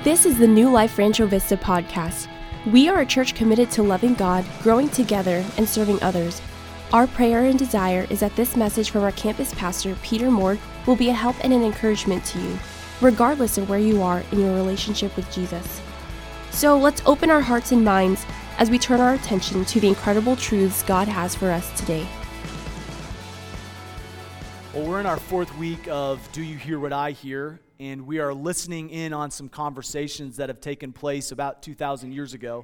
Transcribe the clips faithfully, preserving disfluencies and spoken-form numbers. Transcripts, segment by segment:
This is the New Life Rancho Vista podcast. We are a church committed to loving God, growing together, and serving others. Our prayer and desire is that this message from our campus pastor, Peter Moore, will be a help and an encouragement to you, regardless of where you are in your relationship with Jesus. So let's open our hearts and minds as we turn our attention to the incredible truths God has for us today. Well, we're in our fourth week of Do You Hear What I Hear? And we are listening in on some conversations that have taken place about two thousand years ago.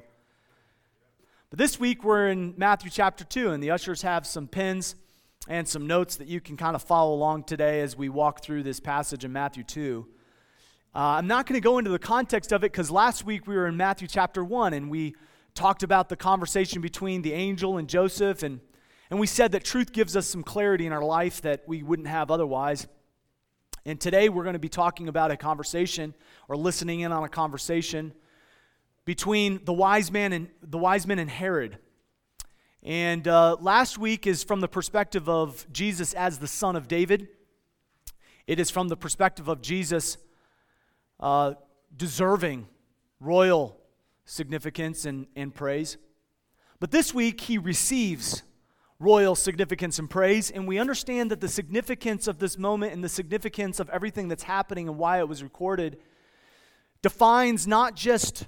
But this week we're in Matthew chapter two, and the ushers have some pens and some notes that you can kind of follow along today as we walk through this passage in Matthew two. Uh, I'm not going to go into the context of it because last week we were in Matthew chapter one, and we talked about the conversation between the angel and Joseph, and, and we said that truth gives us some clarity in our life that we wouldn't have otherwise. And today we're going to be talking about a conversation, or listening in on a conversation between the wise man and the wise men and Herod. And uh, last week is from the perspective of Jesus as the son of David. It is from the perspective of Jesus uh, deserving royal significance and, and praise. But this week he receives royal significance and praise, and we understand that the significance of this moment and the significance of everything that's happening and why it was recorded defines not just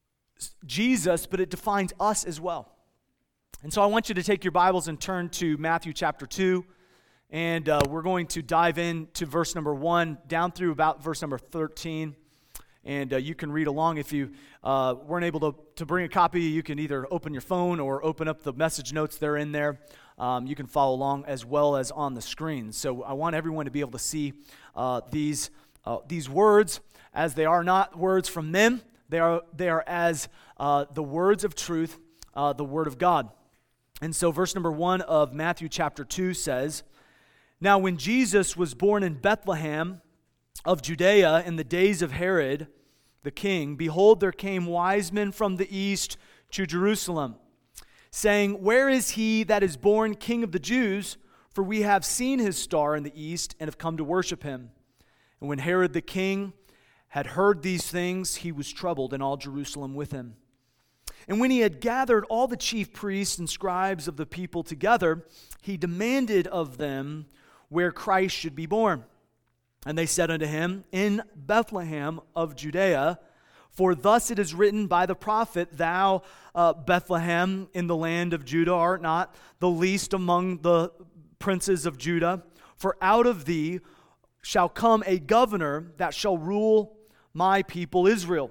Jesus, but it defines us as well. And so I want you to take your Bibles and turn to Matthew chapter two, and uh, we're going to dive into verse number one down through about verse number thirteen. And uh, you can read along. If you uh, weren't able to, to bring a copy, you can either open your phone or open up the message notes. They're in there. Um, you can follow along as well as on the screen. So I want everyone to be able to see uh, these uh, these words as they are not words from men. They are they are as uh, the words of truth, uh, the Word of God. And so verse number one of Matthew chapter two says, "Now when Jesus was born in Bethlehem of Judea in the days of Herod the king, behold, there came wise men from the east to Jerusalem, saying, Where is he that is born King of the Jews? For we have seen his star in the east and have come to worship him. And when Herod the king had heard these things, he was troubled, and all Jerusalem with him. And when he had gathered all the chief priests and scribes of the people together, he demanded of them where Christ should be born. And they said unto him, In Bethlehem of Judea, for thus it is written by the prophet, Thou, uh, Bethlehem, in the land of Judah, art not the least among the princes of Judah. For out of thee shall come a governor that shall rule my people Israel.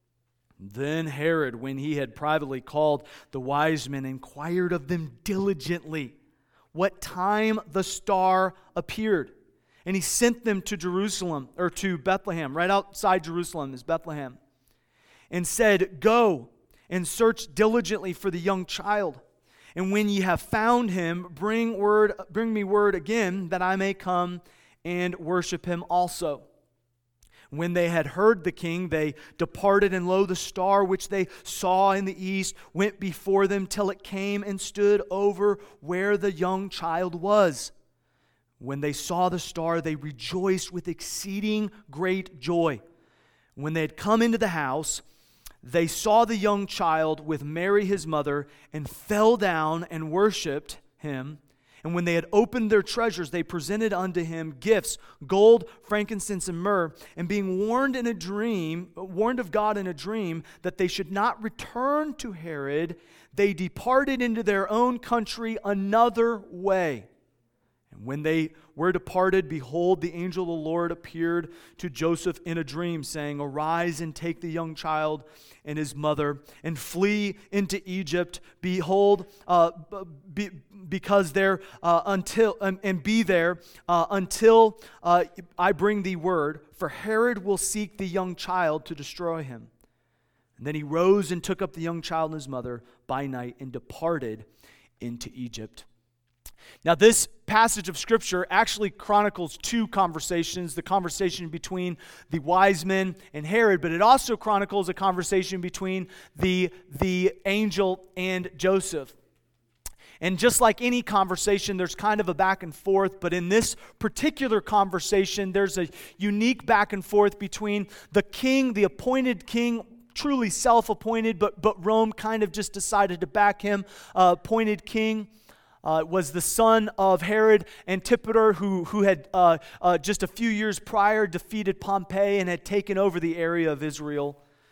Then Herod, when he had privately called the wise men, inquired of them diligently what time the star appeared. And he sent them to Jerusalem, or to Bethlehem, right outside Jerusalem is Bethlehem, and said, Go and search diligently for the young child. And when ye have found him, bring word, bring me word again, that I may come and worship him also. When they had heard the king, they departed, and lo, the star which they saw in the east went before them till it came and stood over where the young child was. When they saw the star, they rejoiced with exceeding great joy. When they had come into the house, they saw the young child with Mary his mother, and fell down and worshipped him. And when they had opened their treasures, they presented unto him gifts, gold, frankincense, and myrrh. And being warned in a dream, warned of God in a dream, that they should not return to Herod, they departed into their own country another way. And when they were departed, behold, the angel of the Lord appeared to Joseph in a dream, saying, Arise and take the young child and his mother, and flee into Egypt. Behold, uh, be, because there uh, until um, and be there uh, until uh, I bring thee word. For Herod will seek the young child to destroy him. And then he rose and took up the young child and his mother by night, and departed into Egypt." Now, this passage of Scripture actually chronicles two conversations, the conversation between the wise men and Herod, but it also chronicles a conversation between the, the angel and Joseph. And just like any conversation, there's kind of a back and forth, but in this particular conversation, there's a unique back and forth between the king, the appointed king, truly self-appointed, but, but Rome kind of just decided to back him, uh, appointed king. Uh, was the son of Herod Antipater, who, who had uh, uh, just a few years prior defeated Pompey and had taken over the area of Israel.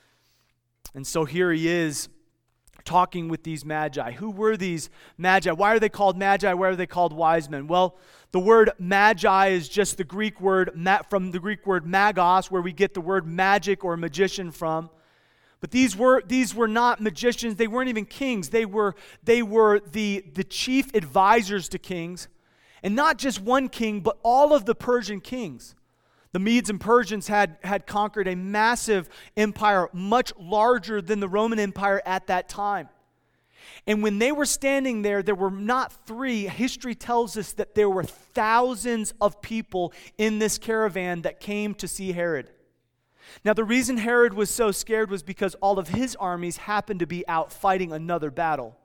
And so here he is talking with these magi. Who were these magi? Why are they called magi? Why are they called wise men? Well, the word magi is just the Greek word, from the Greek word magos, where we get the word magic or magician from. But these were these were not magicians. They weren't even kings. They were they were the, the chief advisors to kings. And not just one king, but all of the Persian kings. The Medes and Persians had, had conquered a massive empire, much larger than the Roman Empire at that time. And when they were standing there, there were not three. History tells us that there were thousands of people in this caravan that came to see Herod. Now, the reason Herod was so scared was because all of his armies happened to be out fighting another battle.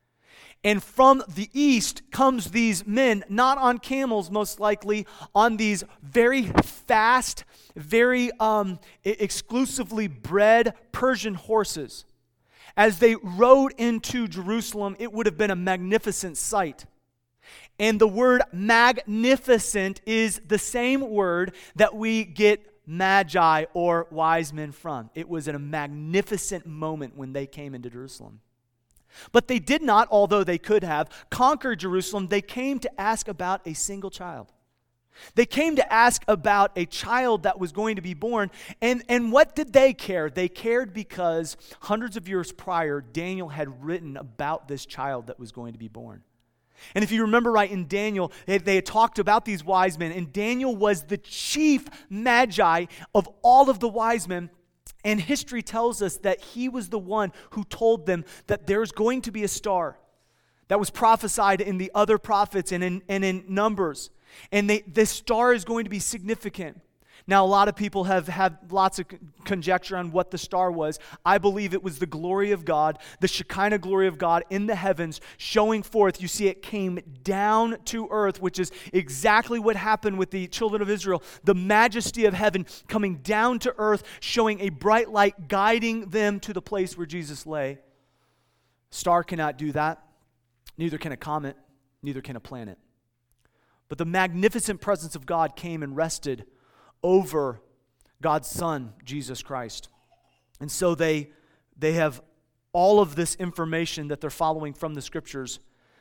And from the east comes these men, not on camels most likely, on these very fast, very um, exclusively bred Persian horses. As they rode into Jerusalem, it would have been a magnificent sight. And the word magnificent is the same word that we get magi or wise men from. It was a magnificent moment when they came into Jerusalem. But they did not, although they could have, conquer Jerusalem. They came to ask about a single child. They came to ask about a child that was going to be born. And, and what did they care? They cared because hundreds of years prior, Daniel had written about this child that was going to be born. And if you remember right, in Daniel, they, they had talked about these wise men, and Daniel was the chief magi of all of the wise men. And history tells us that he was the one who told them that there's going to be a star that was prophesied in the other prophets and in, and in Numbers. And they, this star is going to be significant. Now, a lot of people have had lots of conjecture on what the star was. I believe it was the glory of God, the Shekinah glory of God in the heavens, showing forth. You see, it came down to earth, which is exactly what happened with the children of Israel. The majesty of heaven coming down to earth, showing a bright light, guiding them to the place where Jesus lay. Star cannot do that. Neither can a comet. Neither can a planet. But the magnificent presence of God came and rested over God's Son, Jesus Christ. And so they, they have all of this information that they're following from the Scriptures.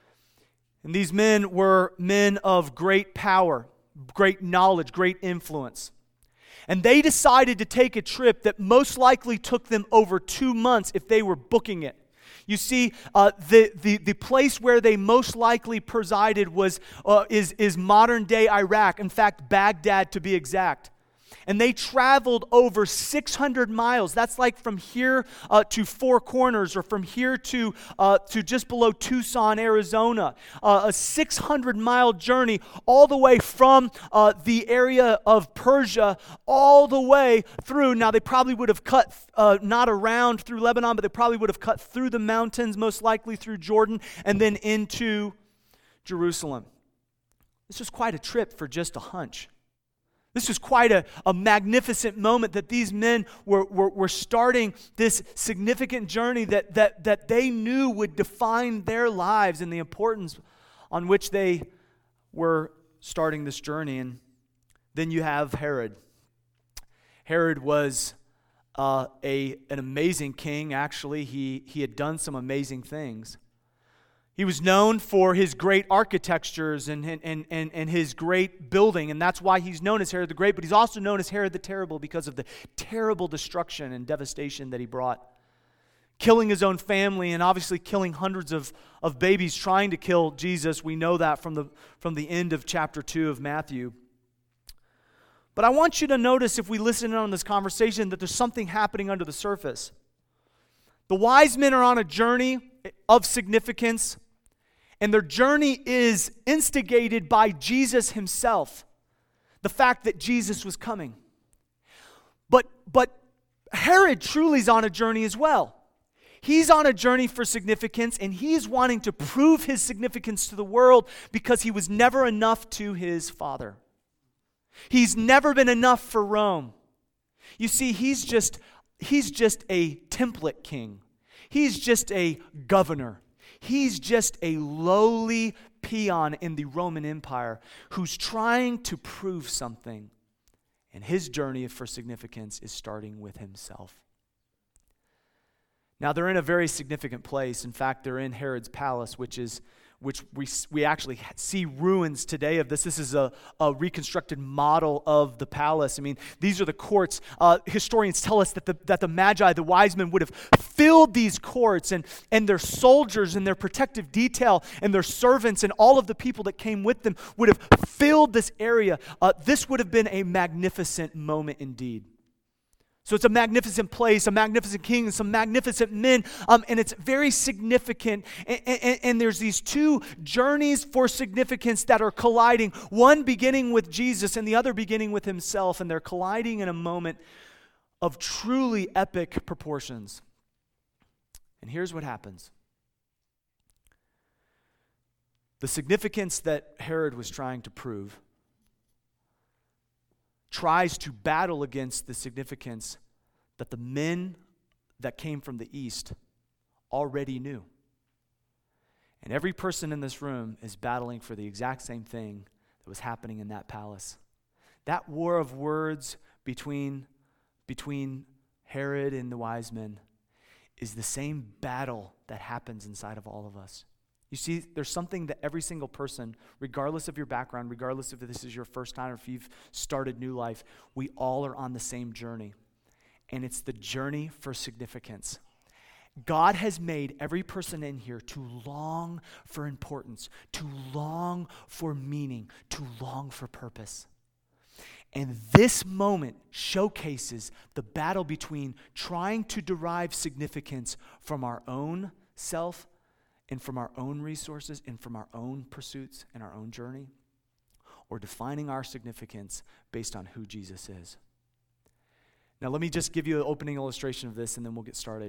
And these men were men of great power, great knowledge, great influence. And they decided to take a trip that most likely took them over two months if they were booking it. You see, uh, the, the, the place where they most likely presided was uh, is, is modern-day Iraq. In fact, Baghdad to be exact. And they traveled over six hundred miles. That's like from here uh, to Four Corners, or from here to uh, to just below Tucson, Arizona. Uh, a six hundred mile journey all the way from uh, the area of Persia all the way through. Now, they probably would have cut uh, not around through Lebanon, but they probably would have cut through the mountains, most likely through Jordan, and then into Jerusalem. This was quite a trip for just a hunch. This was quite a, a magnificent moment that these men were, were, were starting this significant journey that, that, that they knew would define their lives and the importance on which they were starting this journey. And then you have Herod. Herod was uh, a, an amazing king, actually. He, he had done some amazing things. He was known for his great architectures and, and, and, and his great building, and that's why he's known as Herod the Great, but he's also known as Herod the Terrible because of the terrible destruction and devastation that he brought. Killing his own family and obviously killing hundreds of, of babies trying to kill Jesus. We know that from the, from the end of chapter two of Matthew. But I want you to notice, if we listen in on this conversation, that there's something happening under the surface. The wise men are on a journey of significance. And their journey is instigated by Jesus himself. The fact that Jesus was coming. But, but Herod truly is on a journey as well. He's on a journey for significance, and he's wanting to prove his significance to the world because he was never enough to his father. He's never been enough for Rome. You see, he's just, he's just a template king. He's just a governor. He's just a lowly peon in the Roman Empire who's trying to prove something. And his journey for significance is starting with himself. Now, they're in a very significant place. In fact, they're in Herod's palace, which is which we we actually see ruins today of this. This is a, a reconstructed model of the palace. I mean, these are the courts. Uh, historians tell us that the that the Magi, the wise men, would have filled these courts, and, and their soldiers and their protective detail and their servants and all of the people that came with them would have filled this area. Uh, this would have been a magnificent moment indeed. So it's a magnificent place, a magnificent king, and some magnificent men, um, and it's very significant. And, and, and there's these two journeys for significance that are colliding, one beginning with Jesus and the other beginning with himself, and they're colliding in a moment of truly epic proportions. And here's what happens. The significance that Herod was trying to prove tries to battle against the significance that the men that came from the east already knew. And every person in this room is battling for the exact same thing that was happening in that palace. That war of words between, between Herod and the wise men is the same battle that happens inside of all of us. You see, there's something that every single person, regardless of your background, regardless if this is your first time or if you've started new life, we all are on the same journey. And it's the journey for significance. God has made every person in here to long for importance, to long for meaning, to long for purpose. And this moment showcases the battle between trying to derive significance from our own self and from our own resources and from our own pursuits and our own journey, or defining our significance based on who Jesus is. Now, let me just give you an opening illustration of this, and then we'll get started.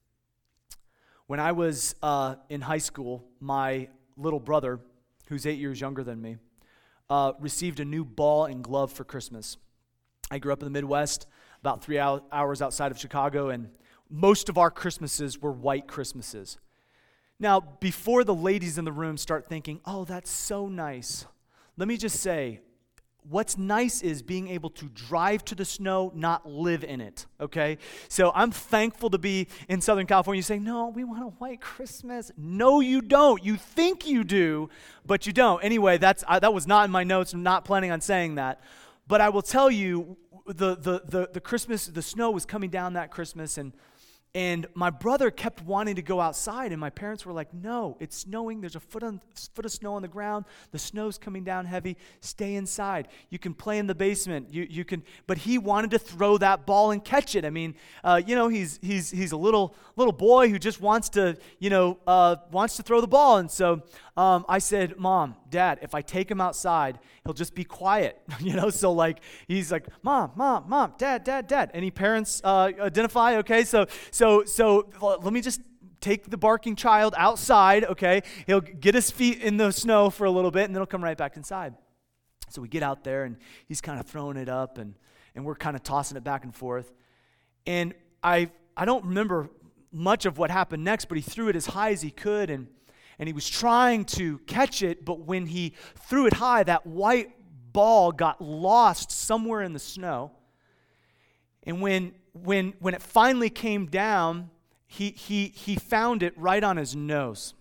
When I was uh, in high school, my little brother, who's eight years younger than me, uh, received a new ball and glove for Christmas. I grew up in the Midwest, about three hours outside of Chicago, and most of our Christmases were white Christmases. Now, before the ladies in the room start thinking, oh, that's so nice, let me just say, what's nice is being able to drive to the snow, not live in it, okay? So I'm thankful to be in Southern California. You say, no, we want a white Christmas. No, you don't. You think you do, but you don't. Anyway, that's I, that was not in my notes. I'm not planning on saying that. But I will tell you, the the the, the Christmas, the snow was coming down that Christmas, and And my brother kept wanting to go outside, and my parents were like, no, it's snowing. There's a foot, on, foot of snow on the ground. The snow's coming down heavy. Stay inside. You can play in the basement. You you can. But he wanted to throw that ball and catch it. I mean, uh, you know, he's he's he's a little little boy who just wants to, you know, uh, wants to throw the ball. And so um, I said, Mom, Dad, if I take him outside, he'll just be quiet. you know, so like he's like, Mom, Mom, Mom, Dad, Dad, Dad. Any parents uh, identify? Okay, so so. So, so let me just take the barking child outside, okay? He'll get his feet in the snow for a little bit, and then he'll come right back inside. So we get out there, and he's kind of throwing it up, and, and we're kind of tossing it back and forth. And I I don't remember much of what happened next, but he threw it as high as he could, and, and he was trying to catch it, but when he threw it high, that white ball got lost somewhere in the snow. And when when when it finally came down, he he he found it right on his nose.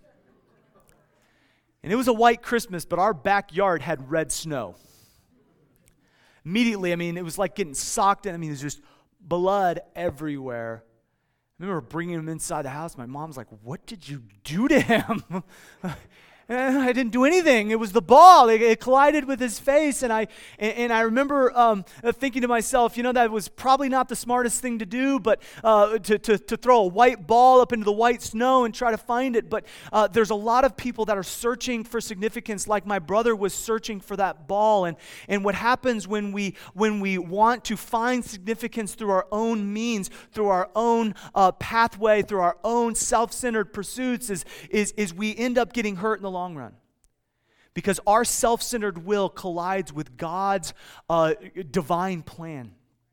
And it was a white Christmas, but our backyard had red snow. Immediately, I mean, it was like getting socked in. I mean, there's just blood everywhere. I remember bringing him inside the house. My mom's like, what did you do to him? And I didn't do anything. It was the ball. It, it collided with his face. And I and, and I remember um, thinking to myself, you know, that was probably not the smartest thing to do, but uh, to, to, to throw a white ball up into the white snow and try to find it. But uh, there's a lot of people that are searching for significance, like my brother was searching for that ball. And, and what happens when we when we want to find significance through our own means, through our own uh, pathway, through our own self-centered pursuits, is, is, is we end up getting hurt in the long run. Because our self-centered will collides with God's uh, divine plan.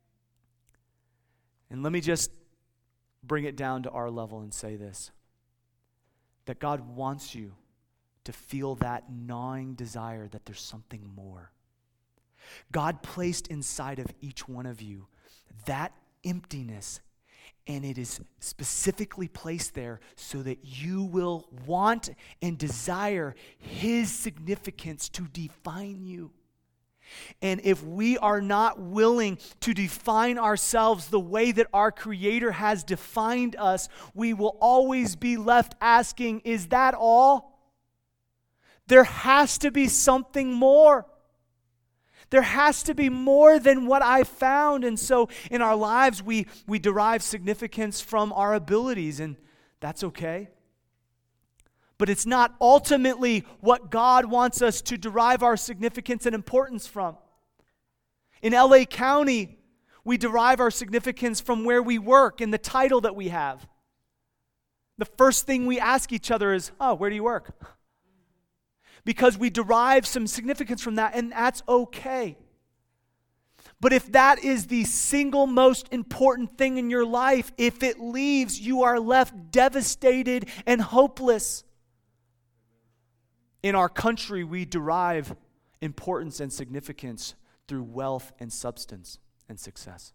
And let me just bring it down to our level and say this. That God wants you to feel that gnawing desire that there's something more. God placed inside of each one of you that emptiness, and it is specifically placed there so that you will want and desire His significance to define you. And if we are not willing to define ourselves the way that our Creator has defined us, we will always be left asking, is that all? There has to be something more. There has to be more than what I found. And so in our lives, we, we derive significance from our abilities, and that's okay. But it's not ultimately what God wants us to derive our significance and importance from. In L A County, we derive our significance from where we work and the title that we have. The first thing we ask each other is, oh, where do you work? Because we derive some significance from that, and that's okay. But if that is the single most important thing in your life, if it leaves, you are left devastated and hopeless. In our country, we derive importance and significance through wealth and substance and success.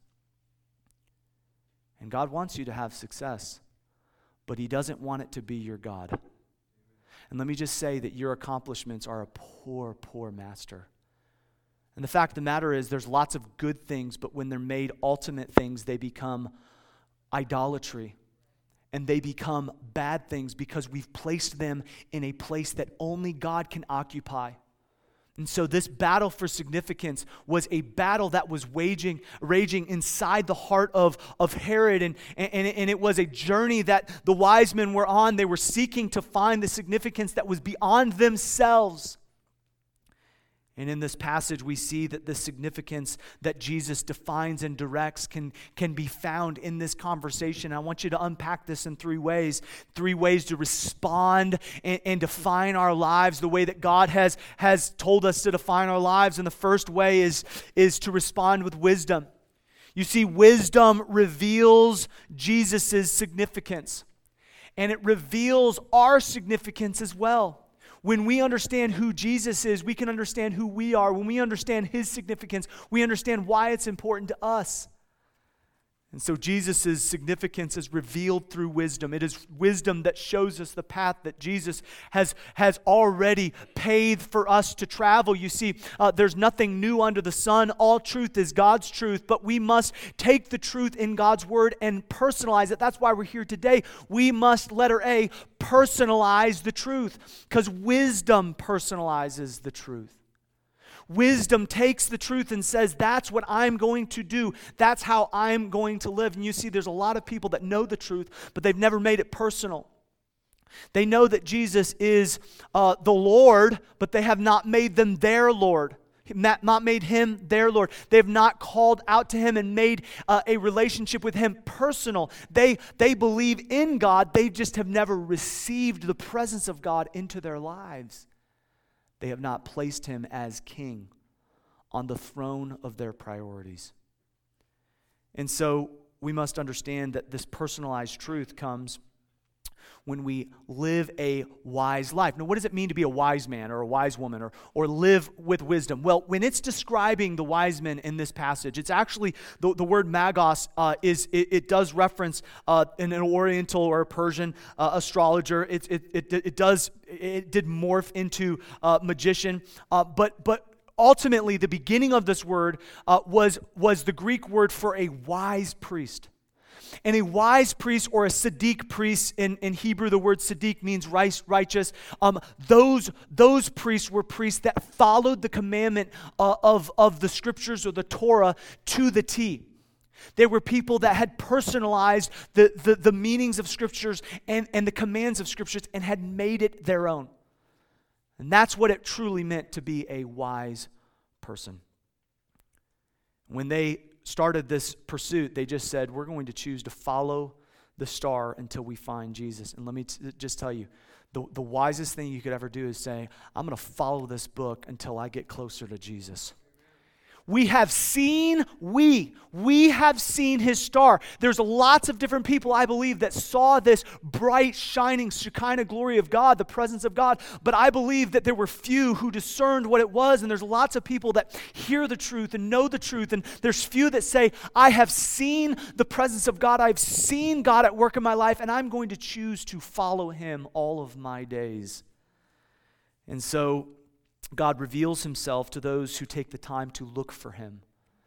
And God wants you to have success, but He doesn't want it to be your God. And let me just say that your accomplishments are a poor, poor master. And the fact of the matter is there's lots of good things, but when they're made ultimate things, they become idolatry. And they become bad things because we've placed them in a place that only God can occupy. And so this battle for significance was a battle that was waging, raging inside the heart of, of Herod. And, and, and it was a journey that the wise men were on. They were seeking to find the significance that was beyond themselves. And in this passage, we see that the significance that Jesus defines and directs can, can be found in this conversation. I want you to unpack this in three ways. Three ways to respond and, and define our lives the way that God has, has told us to define our lives. And the first way is, is to respond with wisdom. You see, wisdom reveals Jesus' significance. And it reveals our significance as well. When we understand who Jesus is, we can understand who we are. When we understand His significance, we understand why it's important to us. And so Jesus' significance is revealed through wisdom. It is wisdom that shows us the path that Jesus has, has already paved for us to travel. You see, uh, there's nothing new under the sun. All truth is God's truth, but we must take the truth in God's word and personalize it. That's why we're here today. We must, letter A, personalize the truth, because wisdom personalizes the truth. Wisdom takes the truth and says, that's what I'm going to do. That's how I'm going to live. And you see, there's a lot of people that know the truth, but they've never made it personal. They know that Jesus is uh, the Lord, but they have not made them their Lord. Not made Him their Lord. They have not called out to Him and made uh, a relationship with Him personal. They, they believe in God. They just have never received the presence of God into their lives. They have not placed Him as King on the throne of their priorities. And so we must understand that this personalized truth comes when we live a wise life. Now, what does it mean to be a wise man or a wise woman or, or live with wisdom? Well, when it's describing the wise men in this passage, it's actually, the, the word magos uh, is, it, it does reference uh, an, an Oriental or a Persian uh, astrologer. It, it, it, it does, it did morph into uh, magician, uh, but, but ultimately the beginning of this word uh, was, was the Greek word for a wise priest. And a wise priest, or a Sadiq priest, in, in Hebrew the word Sadiq means righteous. Um, those, those priests were priests that followed the commandment uh, of, of the scriptures or the Torah to the T. They were people that had personalized the, the, the meanings of scriptures and, and the commands of scriptures and had made it their own. And that's what it truly meant to be a wise person. When they started this pursuit, they just said, we're going to choose to follow the star until we find Jesus. And let me t- just tell you, the, the wisest thing you could ever do is say, I'm going to follow this book until I get closer to Jesus. We have seen, we, we have seen his star. There's lots of different people, I believe, that saw this bright, shining Shekinah glory of God, the presence of God. But I believe that there were few who discerned what it was. And there's lots of people that hear the truth and know the truth. And there's few that say, I have seen the presence of God. I've seen God at work in my life. And I'm going to choose to follow him all of my days. And so God reveals himself to those who take the time to look for him.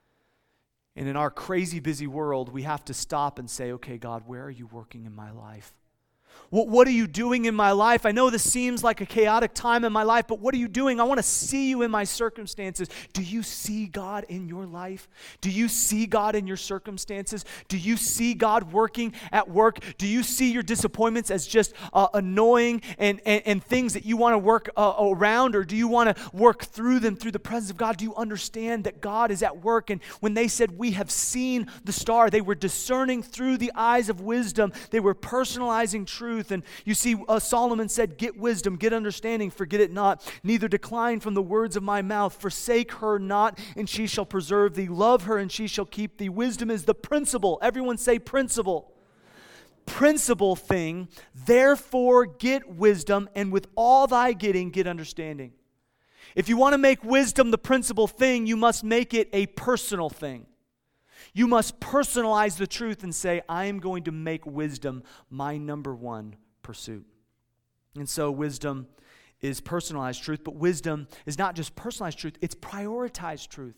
And in our crazy busy world, we have to stop and say, okay, God, where are you working in my life? What, what are you doing in my life? I know this seems like a chaotic time in my life, but what are you doing? I want to see you in my circumstances. Do you see God in your life? Do you see God in your circumstances? Do you see God working at work? Do you see your disappointments as just uh, annoying and, and, and things that you want to work uh, around, or do you want to work through them through the presence of God? Do you understand that God is at work? And when they said, we have seen the star, they were discerning through the eyes of wisdom. They were personalizing truth. And you see, uh, Solomon said, get wisdom, get understanding, forget it not. Neither decline from the words of my mouth. Forsake her not, and she shall preserve thee. Love her, and she shall keep thee. Wisdom is the principal. Everyone say principal. Principal thing. Therefore get wisdom, and with all thy getting, get understanding. If you want to make wisdom the principal thing, you must make it a personal thing. You must personalize the truth and say, I am going to make wisdom my number one pursuit. And so wisdom is personalized truth, but wisdom is not just personalized truth, it's prioritized truth.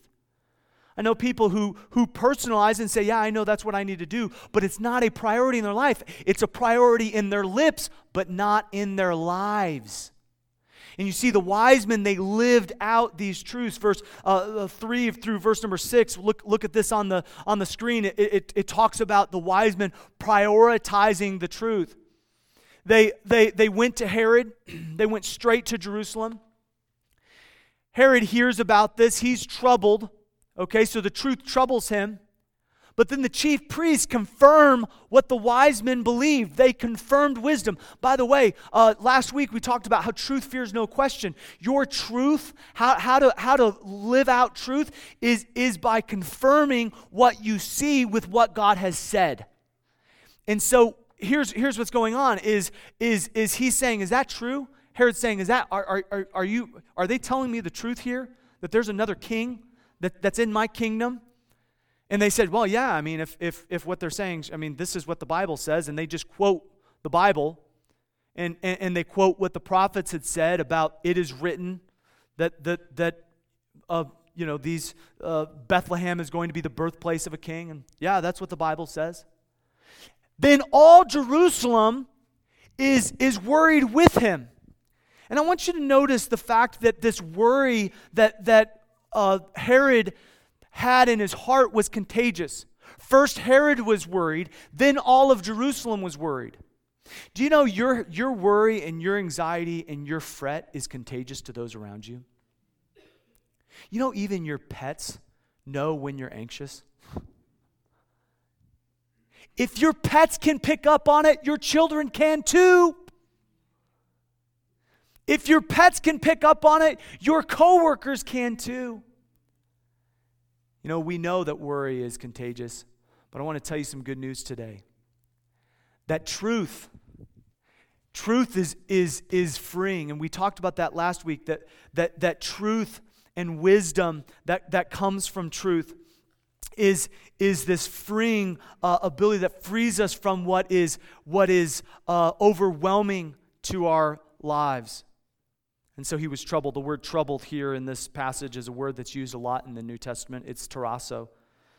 I know people who, who personalize and say, yeah, I know that's what I need to do, but it's not a priority in their life. It's a priority in their lips, but not in their lives. And you see, the wise men, they lived out these truths. Verse uh, three through verse number six, look, look at this on the, on the screen. It, it, it talks about the wise men prioritizing the truth. They, they, they went to Herod. They went straight to Jerusalem. Herod hears about this. He's troubled. Okay, so the truth troubles him. But then the chief priests confirm what the wise men believed. They confirmed wisdom. By the way, uh, last week we talked about how truth fears no question. Your truth, how, how, to, how to live out truth, is, is by confirming what you see with what God has said. And so here's, here's what's going on. Is, is, is he saying, is that true? Herod's saying, is that, are, are, are, you, are they telling me the truth here? That there's another king that, that's in my kingdom? And they said, well, yeah, I mean, if if if what they're saying, I mean, this is what the Bible says, and they just quote the Bible, and, and, and they quote what the prophets had said about it is written that that that uh, you know, these uh, Bethlehem is going to be the birthplace of a king, and yeah, that's what the Bible says. Then all Jerusalem is is worried with him, and I want you to notice the fact that this worry that that uh, Herod had in his heart was contagious. First Herod was worried, then all of Jerusalem was worried. Do you know your, your worry and your anxiety and your fret is contagious to those around you? You know, even your pets know when you're anxious. If your pets can pick up on it, your children can too. If your pets can pick up on it, your coworkers can too. You know, we know that worry is contagious, but I want to tell you some good news today. That truth, truth is is is freeing, and we talked about that last week, that that that truth and wisdom that, that comes from truth is, is this freeing uh, ability that frees us from what is, what is uh, overwhelming to our lives. And so he was troubled. The word troubled here in this passage is a word that's used a lot in the New Testament. It's tarasso.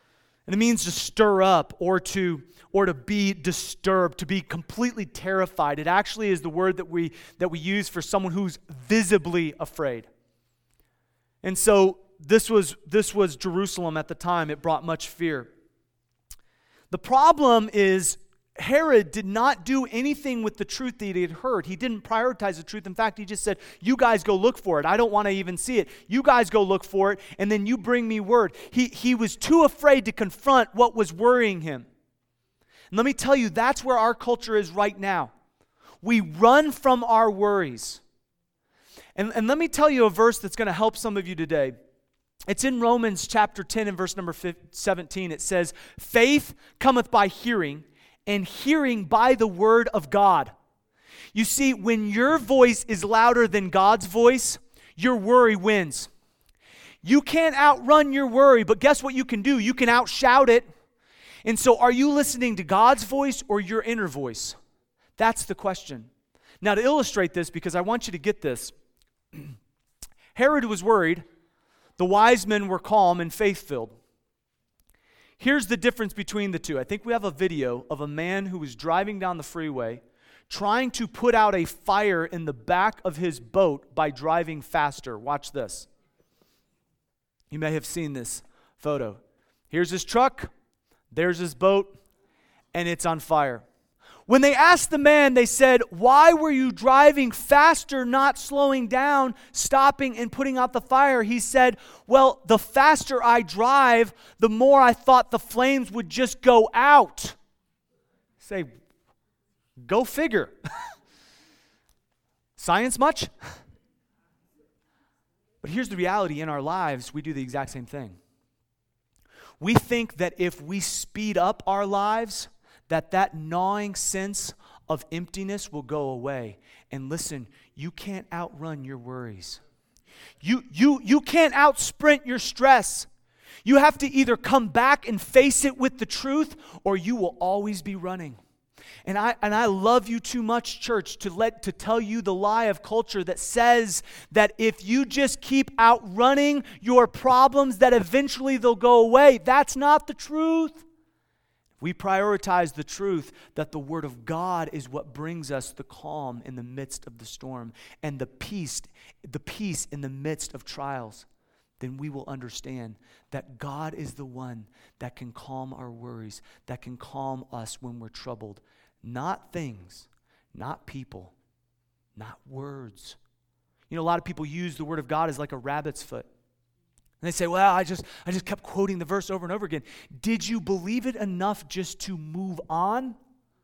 And it means to stir up or to or to be disturbed, to be completely terrified. It actually is the word that we that we use for someone who's visibly afraid. And so this was this was Jerusalem at the time. It brought much fear. The problem is Herod did not do anything with the truth that he had heard. He didn't prioritize the truth. In fact, he just said, you guys go look for it. I don't want to even see it. You guys go look for it, and then you bring me word. He, he was too afraid to confront what was worrying him. And let me tell you, that's where our culture is right now. We run from our worries. And, and let me tell you a verse that's going to help some of you today. It's in Romans chapter ten and verse number seventeen. It says, faith cometh by hearing, and hearing by the word of God. You see, when your voice is louder than God's voice, your worry wins. You can't outrun your worry, but guess what you can do? You can outshout it. And so are you listening to God's voice or your inner voice? That's the question. Now, to illustrate this, because I want you to get this, Herod was worried. The wise men were calm and faith-filled. Here's the difference between the two. I think we have a video of a man who was driving down the freeway trying to put out a fire in the back of his boat by driving faster. Watch this. You may have seen this photo. Here's his truck, there's his boat, and it's on fire. When they asked the man, they said, why were you driving faster, not slowing down, stopping and putting out the fire? He said, well, the faster I drive, the more I thought the flames would just go out. Say, go figure. Science much? But here's the reality. In our lives, we do the exact same thing. We think that if we speed up our lives, that that gnawing sense of emptiness will go away. And listen, you can't outrun your worries. You, you, you can't outsprint your stress. You have to either come back and face it with the truth, or you will always be running. And I and I love you too much, church, to let to tell you the lie of culture that says that if you just keep outrunning your problems, that eventually they'll go away. That's not the truth. We prioritize the truth that the Word of God is what brings us the calm in the midst of the storm and the peace, the peace in the midst of trials. Then we will understand that God is the one that can calm our worries, that can calm us when we're troubled. Not things, not people, not words. You know, a lot of people use the Word of God as like a rabbit's foot. And they say, well, I just I just kept quoting the verse over and over again. Did you believe it enough just to move on?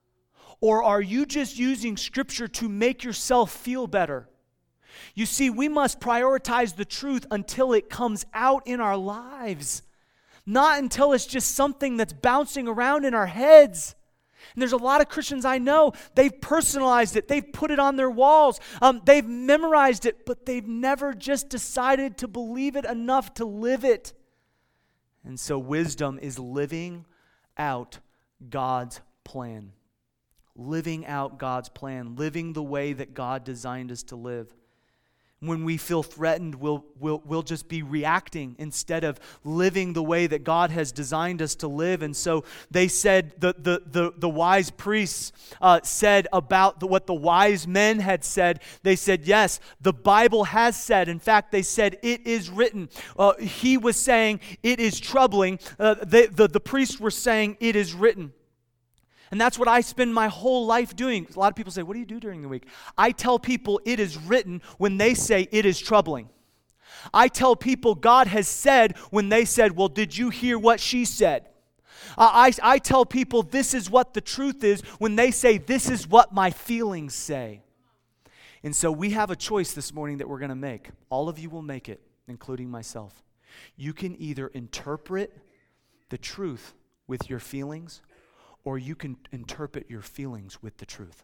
Or are you just using Scripture to make yourself feel better? You see, we must prioritize the truth until it comes out in our lives. Not until it's just something that's bouncing around in our heads. And there's a lot of Christians I know, they've personalized it, they've put it on their walls, um, they've memorized it, but they've never just decided to believe it enough to live it. And so wisdom is living out God's plan. Living out God's plan, living the way that God designed us to live. When we feel threatened, we'll, we'll, we'll just be reacting instead of living the way that God has designed us to live. And so they said, the, the, the, the wise priests uh, said about the, what the wise men had said. They said, yes, the Bible has said. In fact, they said, it is written. Uh, he was saying, it is troubling. Uh, they, the, the priests were saying, it is written. And that's what I spend my whole life doing. A lot of people say, what do you do during the week? I tell people it is written when they say it is troubling. I tell people God has said when they said, well, did you hear what she said? Uh, I, I tell people this is what the truth is when they say this is what my feelings say. And so we have a choice this morning that we're going to make. All of you will make it, including myself. You can either interpret the truth with your feelings, or you can interpret your feelings with the truth.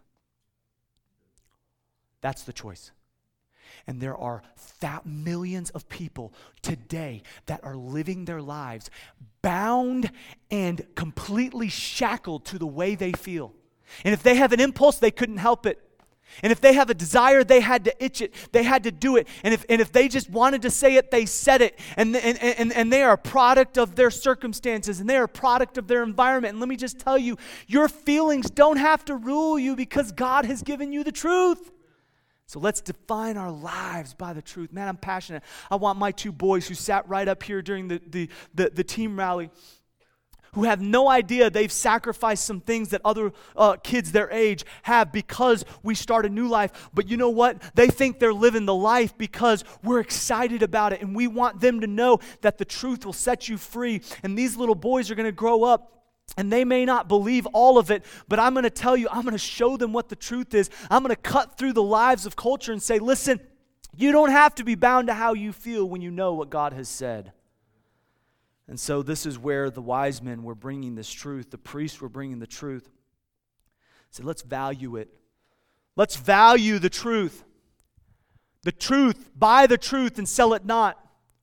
That's the choice. And there are th- millions of people today that are living their lives bound and completely shackled to the way they feel. And if they have an impulse, they couldn't help it. And if they have a desire, they had to itch it. They had to do it. And if, and if they just wanted to say it, they said it. And, and, and, and they are a product of their circumstances, and they are a product of their environment. And let me just tell you, your feelings don't have to rule you because God has given you the truth. So let's define our lives by the truth. Man, I'm passionate. I want my two boys who sat right up here during the, the, the, the team rally, who have no idea they've sacrificed some things that other uh, kids their age have because we start a new life. But you know what? They think they're living the life because we're excited about it, and we want them to know that the truth will set you free. And these little boys are going to grow up, and they may not believe all of it, but I'm going to tell you, I'm going to show them what the truth is. I'm going to cut through the lives of culture and say, listen, you don't have to be bound to how you feel when you know what God has said. And so this is where the wise men were bringing this truth. The priests were bringing the truth. So let's value it. Let's value the truth. The truth, buy the truth and sell it not.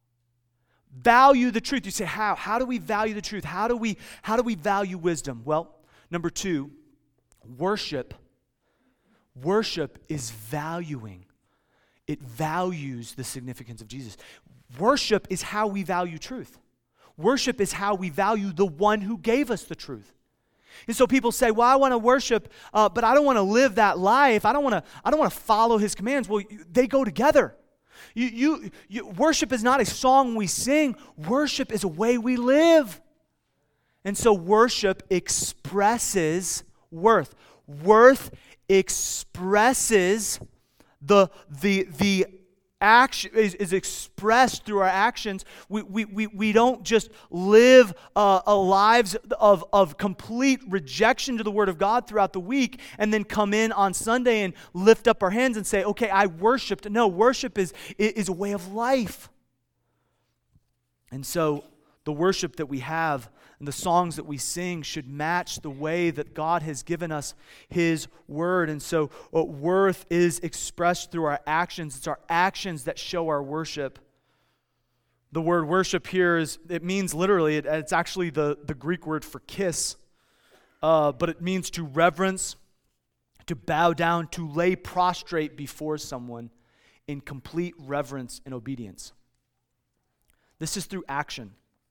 Value the truth. You say, how? How do we value the truth? How do we, how do we value wisdom? Well, number two, worship. Worship is valuing. It values the significance of Jesus. Worship is how we value truth. Worship is how we value the one who gave us the truth. And so people say, well, I want to worship, uh, but I don't want to live that life. I don't want to I don't want to follow his commands. Well, they go together. You, you, you, worship is not a song we sing. Worship is a way we live. And so worship expresses worth. Worth expresses the, the, the action is, is expressed through our actions. We, we, we, we don't just live uh, a lives of, of complete rejection to the Word of God throughout the week and then come in on Sunday and lift up our hands and say, okay, I worshiped. No, worship is, is a way of life. And so the worship that we have and the songs that we sing should match the way that God has given us His Word. And so uh, worth is expressed through our actions. It's our actions that show our worship. The word worship here is, it means literally, it, it's actually the, the Greek word for kiss, uh, but it means to reverence, to bow down, to lay prostrate before someone in complete reverence and obedience. This is through action.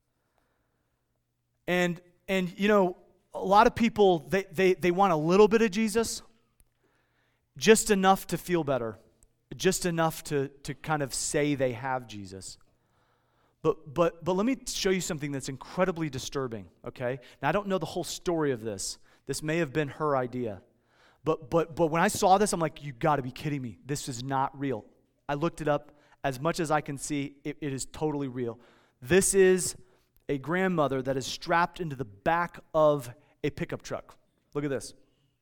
And, and you know, a lot of people, they, they, they want a little bit of Jesus, just enough to feel better, just enough to, to kind of say they have Jesus. But, but, but let me show you something that's incredibly disturbing, okay? Now, I don't know the whole story of this. This may have been her idea. But, but, but when I saw this, I'm like, you got to be kidding me. This is not real. I looked it up. As much as I can see, it, it is totally real. This is a grandmother that is strapped into the back of a pickup truck. Look at this.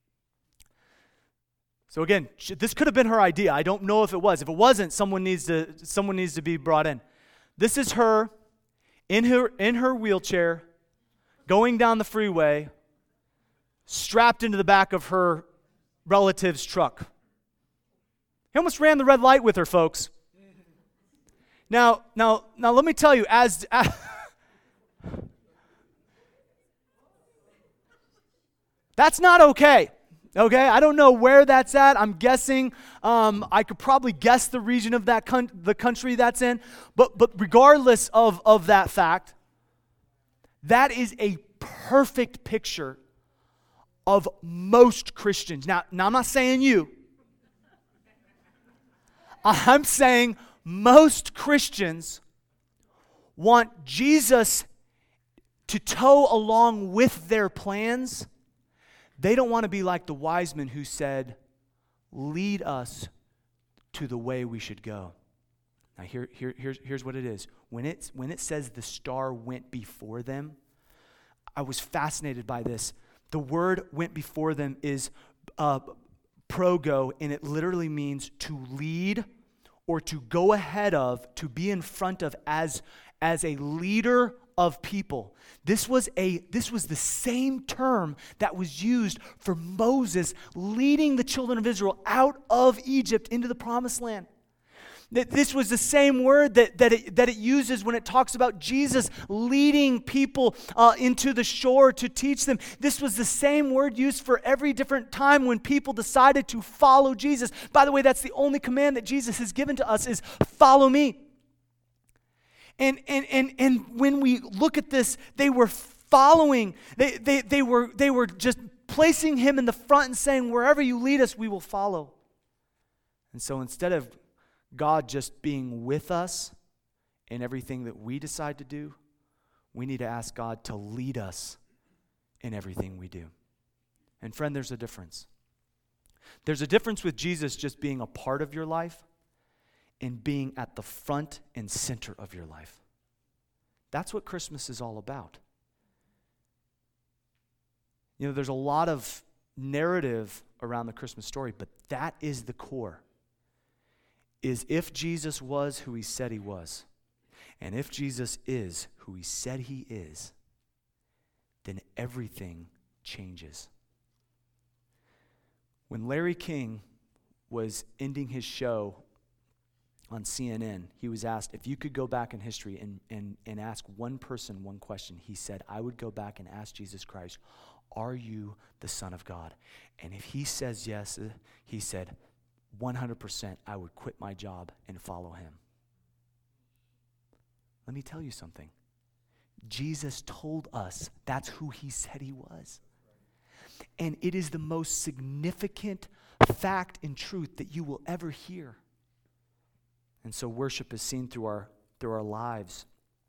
So again, this could have been her idea. I don't know if it was. If it wasn't, someone needs to someone needs to be brought in. This is her in her in her wheelchair going down the freeway, strapped into the back of her relative's truck. He almost ran the red light with her, folks. Now, now, now let me tell you, as, as that's not okay, okay? I don't know where that's at. I'm guessing, um, I could probably guess the region of that con- the country that's in. But but regardless of, of that fact, that is a perfect picture of most Christians. Now, now I'm not saying you. I'm saying most Christians want Jesus to tow along with their plans. They don't want to be like the wise men who said, lead us to the way we should go. Now here, here, here's, here's what it is. When it, when it says the star went before them, I was fascinated by this. The word went before them is uh, progo, and it literally means to lead or to go ahead of, to be in front of as, as a leader of people. This was a this was the same term that was used for Moses leading the children of Israel out of Egypt into the promised land. That this was the same word that, that, it, that it uses when it talks about Jesus leading people uh, into the shore to teach them. This was the same word used for every different time when people decided to follow Jesus. By the way, that's the only command that Jesus has given to us is follow me. And, and, and, and when we look at this, they were following. They, they, they, were, they were just placing him in the front and saying, wherever you lead us, we will follow. And so instead of God just being with us in everything that we decide to do, we need to ask God to lead us in everything we do. And friend, there's a difference. There's a difference with Jesus just being a part of your life and being at the front and center of your life. That's what Christmas is all about. You know, there's a lot of narrative around the Christmas story, but that is the core. Is if Jesus was who he said he was, and if Jesus is who he said he is, then everything changes. When Larry King was ending his show on C N N, he was asked if you could go back in history and, and, and ask one person one question. He said, I would go back and ask Jesus Christ, are you the Son of God? And if he says yes, he said, one hundred percent I would quit my job and follow him. Let me tell you something. Jesus told us that's who he said he was. And it is the most significant fact and truth that you will ever hear. And so worship is seen through our through our lives,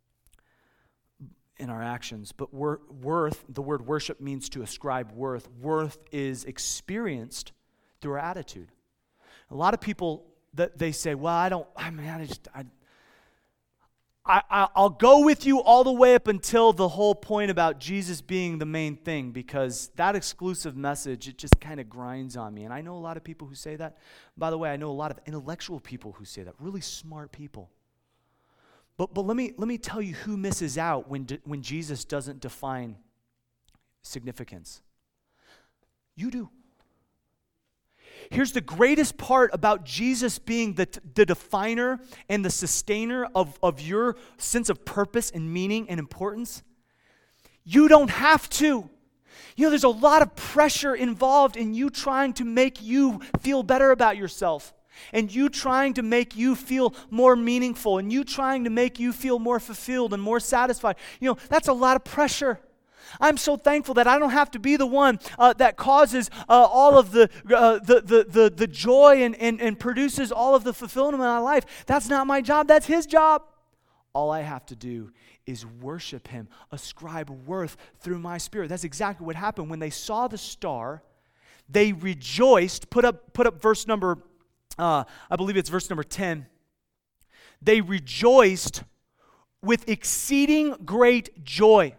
in our actions. But wor- worth, the word worship means to ascribe worth. Worth is experienced through our attitude. A lot of people, that they say, well, I don't, I mean, I just, I, I, I'll go with you all the way up until the whole point about Jesus being the main thing, because that exclusive message, it just kind of grinds on me. And I know a lot of people who say that. By the way, I know a lot of intellectual people who say that, really smart people. But but let me let me tell you who misses out when de, when Jesus doesn't define significance. You do. Here's the greatest part about Jesus being the, the definer and the sustainer of, of your sense of purpose and meaning and importance. You don't have to. You know, there's a lot of pressure involved in you trying to make you feel better about yourself, and you trying to make you feel more meaningful, and you trying to make you feel more fulfilled and more satisfied. You know, that's a lot of pressure. I'm so thankful that I don't have to be the one uh, that causes uh, all of the, uh, the, the, the, the joy and, and, and produces all of the fulfillment in my life. That's not my job. That's his job. All I have to do is worship him, ascribe worth through my spirit. That's exactly what happened. When they saw the star, they rejoiced. Put up, put up verse number, uh, I believe it's verse number ten. They rejoiced with exceeding great joy.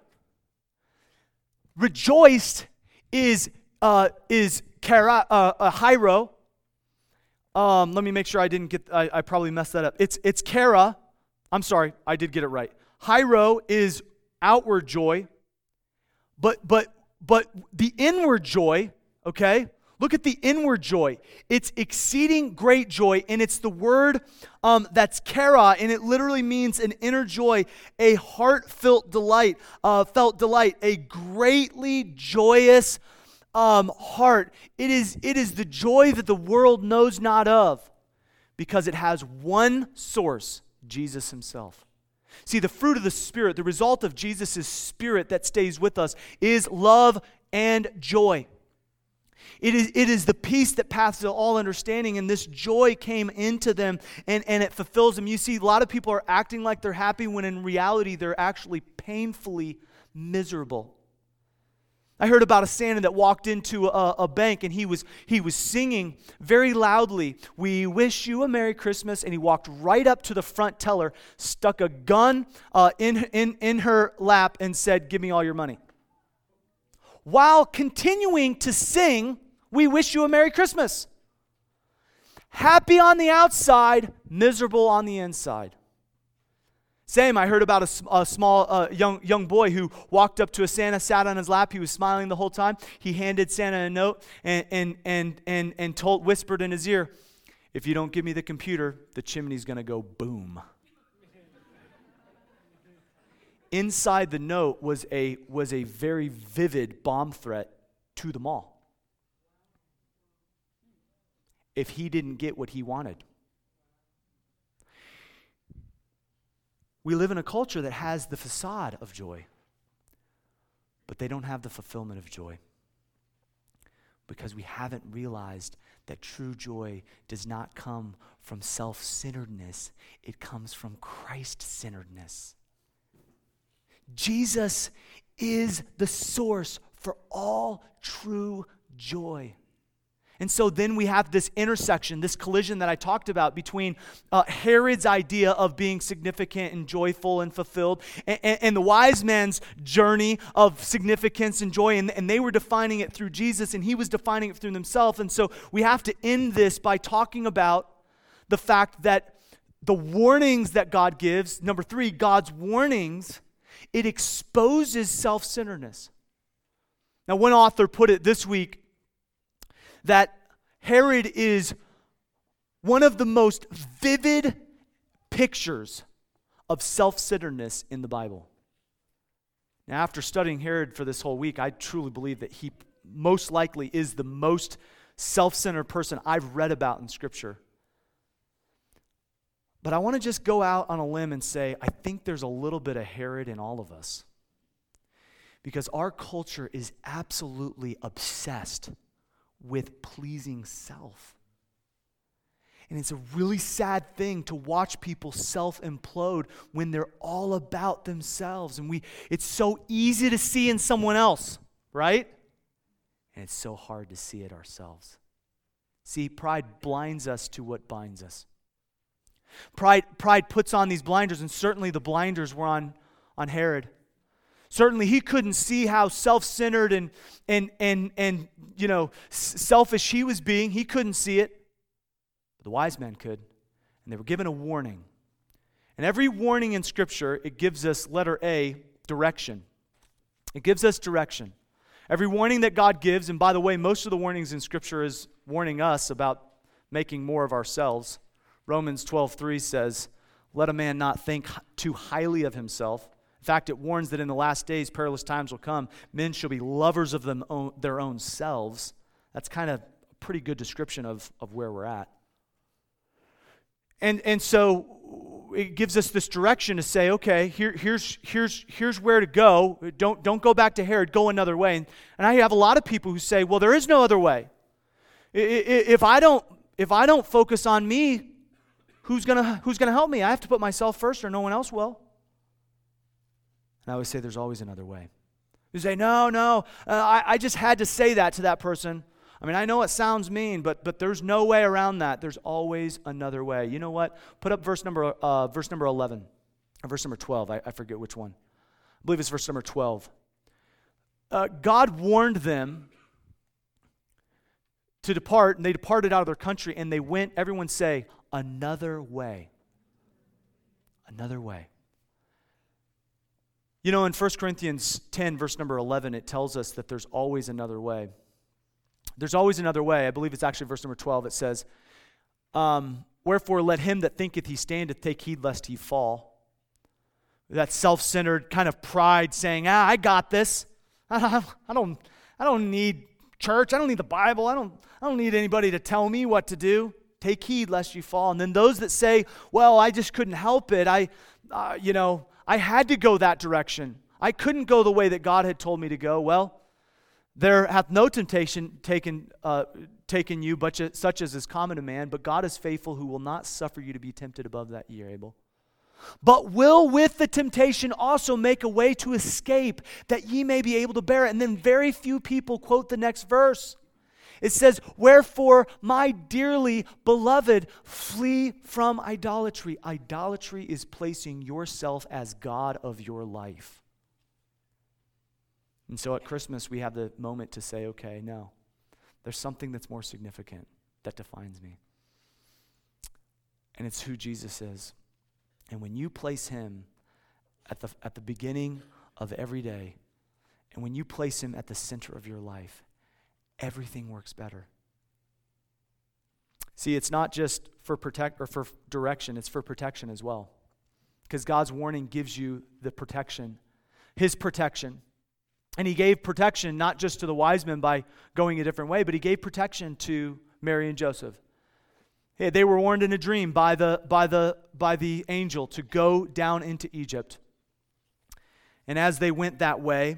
Rejoiced is uh, is kara, uh, uh, hyro. Um, let me make sure I didn't get. I, I probably messed that up. It's it's kara. I'm sorry, I did get it right. Hyro is outward joy, but but but the inward joy. Okay, look at the inward joy. It's exceeding great joy, and it's the word um, that's kara, and it literally means an inner joy, a heartfelt delight, uh, felt delight, a greatly joyous um, heart. It is it is the joy that the world knows not of, because it has one source, Jesus himself. See, the fruit of the Spirit, the result of Jesus' Spirit that stays with us, is love and joy. It is, it is the peace that passes all understanding, and this joy came into them, and, and it fulfills them. You see, a lot of people are acting like they're happy when in reality they're actually painfully miserable. I heard about a Santa that walked into a, a bank, and he was he was singing very loudly, "We wish you a Merry Christmas," and he walked right up to the front teller, stuck a gun uh, in, in, in her lap, and said, "Give me all your money," while continuing to sing, "We wish you a Merry Christmas." Happy on the outside, miserable on the inside. Same, I heard about a, a small uh, young young boy who walked up to a Santa, sat on his lap. He was smiling the whole time. He handed Santa a note and and and and, and told, whispered in his ear, If you don't give me the computer, the chimney's going to go boom. Inside the note was a, was a very vivid bomb threat to the mall if he didn't get what he wanted. We live in a culture that has the facade of joy, but they don't have the fulfillment of joy because we haven't realized that true joy does not come from self-centeredness. It comes from Christ-centeredness. Jesus is the source for all true joy. And so then we have this intersection, this collision that I talked about between uh, Herod's idea of being significant and joyful and fulfilled and, and, and the wise man's journey of significance and joy. And, and they were defining it through Jesus and he was defining it through himself. And so we have to end this by talking about the fact that the warnings that God gives, number three, God's warnings, it exposes self-centeredness. Now, one author put it this week, that Herod is one of the most vivid pictures of self-centeredness in the Bible. Now, after studying Herod for this whole week, I truly believe that he most likely is the most self-centered person I've read about in Scripture. But I want to just go out on a limb and say, I think there's a little bit of Herod in all of us. Because our culture is absolutely obsessed with pleasing self. And it's a really sad thing to watch people self-implode when they're all about themselves. And we it's so easy to see in someone else, right? And it's so hard to see it ourselves. See, pride blinds us to what binds us. Pride, pride puts on these blinders, and certainly the blinders were on, on Herod. Certainly he couldn't see how self-centered and, and, and, and you know, selfish he was being. He couldn't see it. But the wise men could. And they were given a warning. And every warning in Scripture, it gives us, letter A, direction. It gives us direction. Every warning that God gives, and by the way, most of the warnings in Scripture is warning us about making more of ourselves. Romans twelve three says, let a man not think too highly of himself. In fact, it warns that in the last days, perilous times will come. Men shall be lovers of them own, their own selves. That's kind of a pretty good description of, of where we're at. And, and so it gives us this direction to say, okay, here, here's, here's, here's where to go. Don't, don't go back to Herod. Go another way. And, and I have a lot of people who say, well, there is no other way. If I don't, if I don't focus on me, who's gonna, who's gonna help me? I have to put myself first or no one else will. And I always say there's always another way. You say, no, no, uh, I, I just had to say that to that person. I mean, I know it sounds mean, but but there's no way around that. There's always another way. You know what? Put up verse number uh, verse number eleven, or verse number twelve. I, I forget which one. I believe it's verse number twelve. Uh, God warned them to depart, and they departed out of their country, and they went, everyone say, another way. Another way. You know, in First Corinthians ten, verse number eleven, it tells us that there's always another way. There's always another way. I believe it's actually verse number twelve. It says, um, wherefore let him that thinketh he standeth take heed lest he fall. That self-centered kind of pride saying, ah, I got this. I don't, I don't need church. I don't need the Bible. I don't, I don't need anybody to tell me what to do. Take heed lest you fall. And then those that say, well, I just couldn't help it. I, uh, you know, I had to go that direction. I couldn't go the way that God had told me to go. Well, there hath no temptation taken uh, taken you, but such as is common to man. But God is faithful, who will not suffer you to be tempted above that ye are able, but will with the temptation also make a way to escape, that ye may be able to bear it. And then very few people quote the next verse. It says, wherefore, my dearly beloved, flee from idolatry. Idolatry is placing yourself as God of your life. And so at Christmas, we have the moment to say, okay, no, there's something that's more significant that defines me. And it's who Jesus is. And when you place him at the, at the beginning of every day, and when you place him at the center of your life, everything works better. See, it's not just for protect or for direction, it's for protection as well. Because God's warning gives you the protection, his protection. And he gave protection not just to the wise men by going a different way, but he gave protection to Mary and Joseph. Hey, they were warned in a dream by the by the by the angel to go down into Egypt. And as they went that way,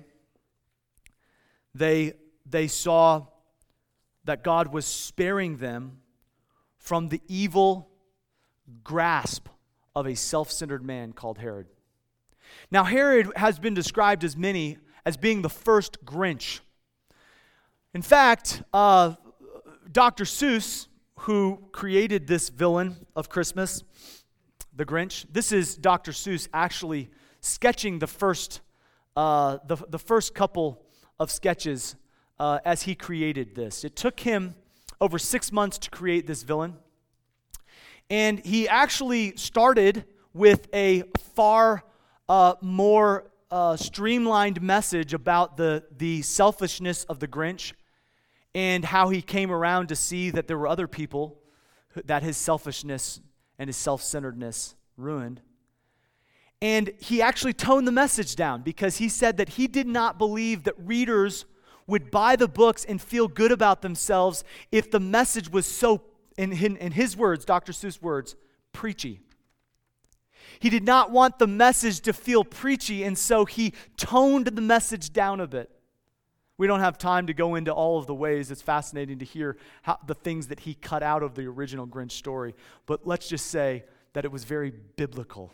they they saw that God was sparing them from the evil grasp of a self-centered man called Herod. Now, Herod has been described as many as being the first Grinch. In fact, uh, Doctor Seuss, who created this villain of Christmas, the Grinch, this is Doctor Seuss actually sketching the first, uh, the, the first couple of sketches uh, as he created this. It took him over six months to create this villain. And he actually started with a far uh, more uh, streamlined message about the, the selfishness of the Grinch and how he came around to see that there were other people that his selfishness and his self-centeredness ruined. And he actually toned the message down because he said that he did not believe that readers would buy the books and feel good about themselves if the message was so, in, in, in his words, Doctor Seuss' words, preachy. He did not want the message to feel preachy, and so he toned the message down a bit. We don't have time to go into all of the ways. It's fascinating to hear how, the things that he cut out of the original Grinch story. But let's just say that it was very biblical.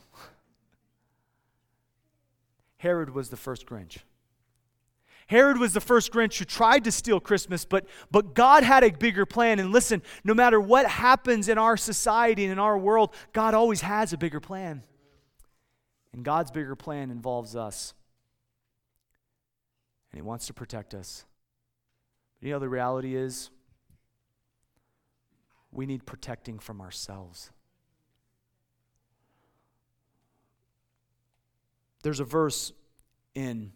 Herod was the first Grinch. Herod was the first Grinch who tried to steal Christmas, but, but God had a bigger plan. And listen, no matter what happens in our society and in our world, God always has a bigger plan. And God's bigger plan involves us. And he wants to protect us. But you know, the reality is, we need protecting from ourselves. There's a verse in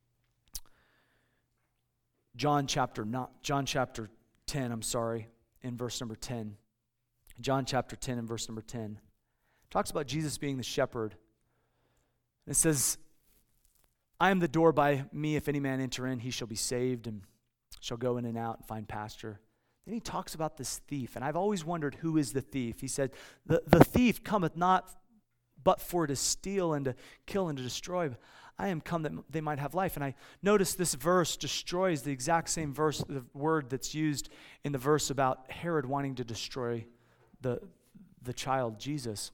John chapter not John chapter ten, I'm sorry, in verse number ten. John chapter ten and verse number ten. It talks about Jesus being the shepherd. It says, I am the door, by me if any man enter in, he shall be saved and shall go in and out and find pasture. Then he talks about this thief, and I've always wondered who is the thief. He said, the, the thief cometh not but for to steal and to kill and to destroy. I am come that they might have life. And I notice this verse destroys the exact same verse, the word that's used in the verse about Herod wanting to destroy the, the child, Jesus.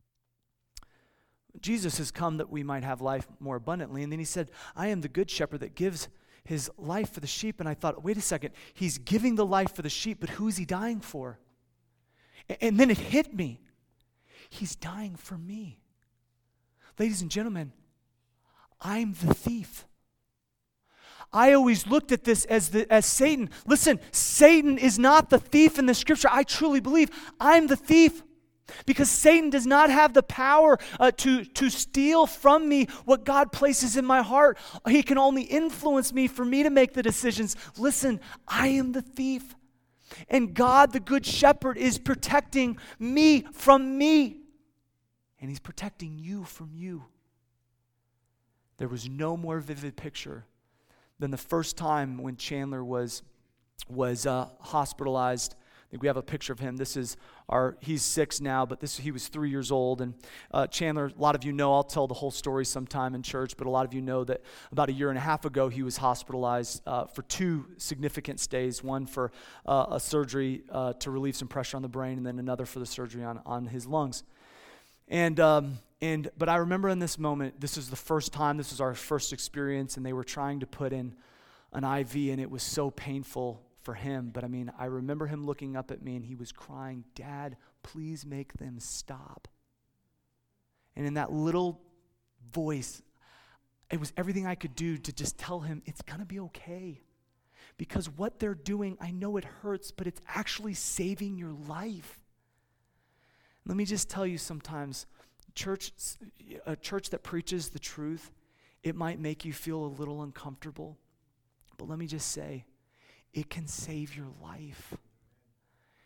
Jesus has come that we might have life more abundantly. And then he said, I am the good shepherd that gives his life for the sheep. And I thought, wait a second, he's giving the life for the sheep, but who is he dying for? And then it hit me. He's dying for me. Ladies and gentlemen, I'm the thief. I always looked at this as the as Satan. Listen, Satan is not the thief in the scripture. I truly believe I'm the thief. Because Satan does not have the power uh, to, to steal from me what God places in my heart. He can only influence me for me to make the decisions. Listen, I am the thief. And God, the good shepherd, is protecting me from me. And he's protecting you from you. There was no more vivid picture than the first time when Chandler was, was uh, hospitalized. I think we have a picture of him. This is our, he's six now, but this he was three years old. And uh, Chandler, a lot of you know, I'll tell the whole story sometime in church, but a lot of you know that about a year and a half ago, he was hospitalized uh, for two significant stays, one for uh, a surgery uh, to relieve some pressure on the brain, and then another for the surgery on, on his lungs. And, um, and but I remember in this moment, this is the first time, this was our first experience, and they were trying to put in an I V, and it was so painful for him. But I mean, I remember him looking up at me and he was crying, Dad, please make them stop. And in that little voice, it was everything I could do to just tell him it's going to be okay. Because what they're doing, I know it hurts, but it's actually saving your life. Let me just tell you, sometimes church, a church that preaches the truth, it might make you feel a little uncomfortable. But let me just say, it can save your life.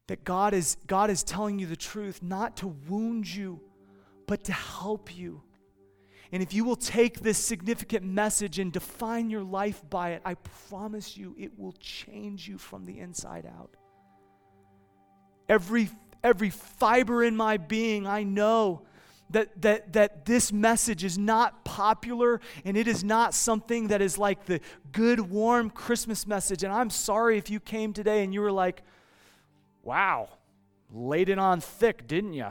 that God is, God is telling you the truth, not to wound you, but to help you. And if you will take this significant message and define your life by it, I promise you it will change you from the inside out. Every, every fiber in my being, I know that, that, that this message is not popular, and it is not something that is like the good, warm Christmas message. And I'm sorry if you came today and you were like, wow, laid it on thick, didn't you?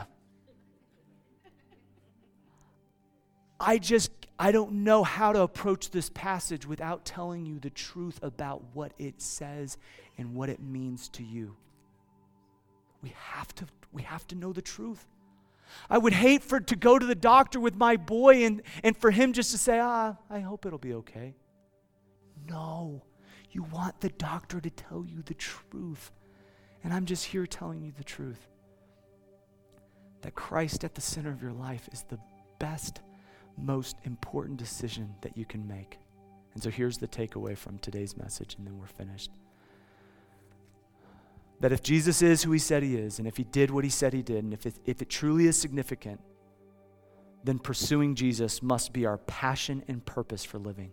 I just, I don't know how to approach this passage without telling you the truth about what it says and what it means to you. We have to, we have to know the truth. I would hate for to go to the doctor with my boy and, and for him just to say, ah, I hope it'll be okay. No, you want the doctor to tell you the truth. And I'm just here telling you the truth. That Christ at the center of your life is the best, most important decision that you can make. And so here's the takeaway from today's message, and then we're finished. That if Jesus is who he said he is, and if he did what he said he did, and if it, if it truly is significant, then pursuing Jesus must be our passion and purpose for living.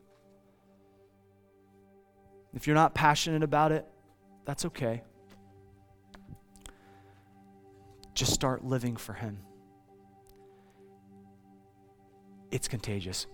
If you're not passionate about it, that's okay. Just start living for him. It's contagious.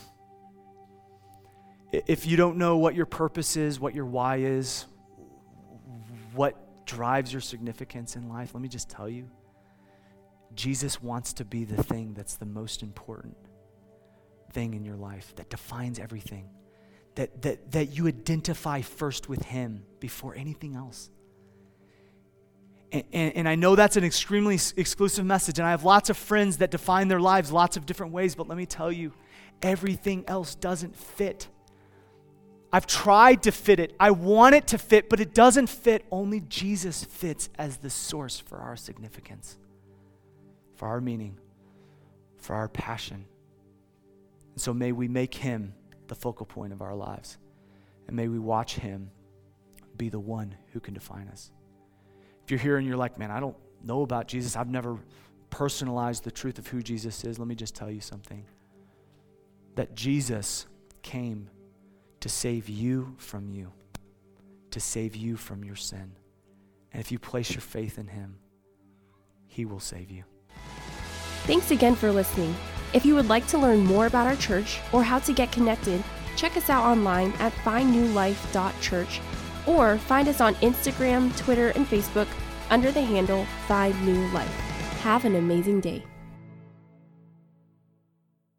If you don't know what your purpose is, what your why is, what drives your significance in life, let me just tell you, Jesus wants to be the thing that's the most important thing in your life, that defines everything, that, that, that you identify first with him before anything else. And, and, and I know that's an extremely exclusive message, and I have lots of friends that define their lives lots of different ways, but let me tell you, everything else doesn't fit. I've tried to fit it. I want it to fit, but it doesn't fit. Only Jesus fits as the source for our significance, for our meaning, for our passion. And so may we make him the focal point of our lives, and may we watch him be the one who can define us. If you're here and you're like, man, I don't know about Jesus. I've never personalized the truth of who Jesus is. Let me just tell you something. That Jesus came to save you from you, to save you from your sin. And if you place your faith in him, he will save you. Thanks again for listening. If you would like to learn more about our church or how to get connected, check us out online at find new life dot church. Or find us on Instagram, Twitter, and Facebook under the handle Find New Life. Have an amazing day.